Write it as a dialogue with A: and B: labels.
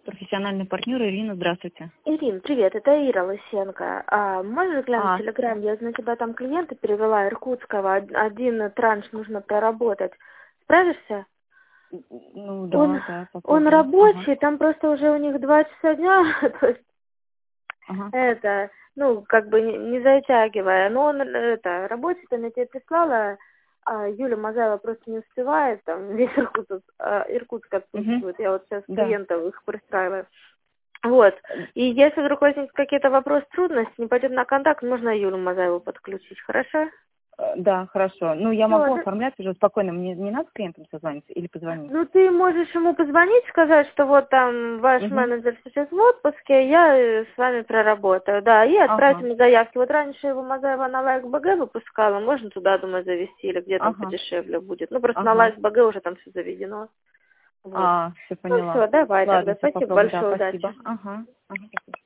A: Профессиональный партнер Ирина, здравствуйте.
B: Ирин, привет, это Ира Лысенко. Можешь глянуть в Телеграм? Я на тебя там клиента перевела Иркутского. Один транш нужно проработать. Справишься?
A: Ну да, да,
B: Он
A: попробуем.
B: рабочий, там просто уже у них 2 часа дня, то есть это, ну, как бы не затягивая. Но он, рабочий, там я тебе прислала, Юля Мазаева просто не успевает, там весь Иркутск отсутствует. Я вот сейчас клиентов их пристраиваю. Вот. И если вдруг возникнут какие-то вопросы, трудности, не пойдет на контакт, можно Юлю Мазаеву подключить, хорошо?
A: Да, хорошо. Ну, я могу оформлять уже спокойно. Мне не надо с клиентом созвониться или позвонить?
B: Ну, ты можешь ему позвонить, сказать, что вот там ваш менеджер сейчас в отпуске, я с вами проработаю, да, и отправить ему заявки. Вот раньше его Мазаева на Лайк БГ выпускала, можно туда, думаю, завести, или где там подешевле будет. Ну, просто на Лайк БГ уже там все заведено. Вот.
A: Все поняла.
B: Ну, все, давай
A: Ладно,
B: тогда. Спасибо большое, удачи.
A: Спасибо. Спасибо.